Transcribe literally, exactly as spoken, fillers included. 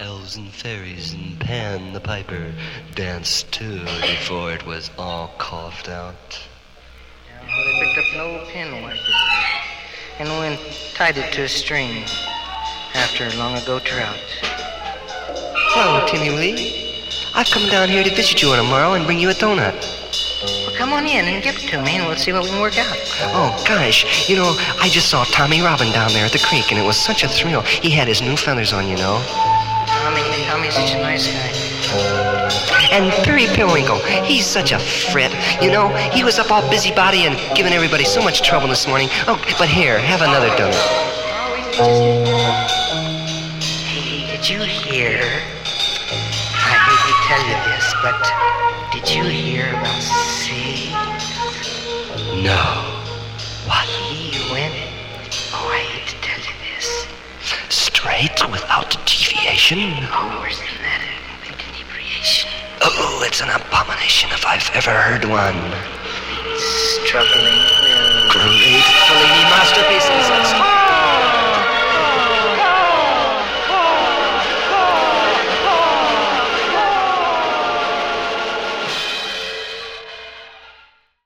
elves and fairies and Pan the Piper danced too before it was all coughed out. Well, they picked up an old pen wiper and went tied it to a string after a long ago drought. Hello, Timmy Lee. I've come down here to visit you on a morrow and bring you a donut. Well, come on in and give it to me, and we'll see what we can work out. Oh, gosh, you know, I just saw Tommy Robin down there at the creek, and it was such a thrill. He had his new feathers on, you know. Tommy, Tommy's such a nice guy. And Perry Periwinkle, he's such a fret. You know, he was up all busybody and giving everybody so much trouble this morning. Oh, but here, have another donut. Hey, did you hear? I hate to tell you this, but did you hear about Sig? No. What? He went... Oh, I hate to tell you this. Straight without deviation? Oh, worse than that. Complete inebriation. Oh, it's an abomination if I've ever heard one. Struggling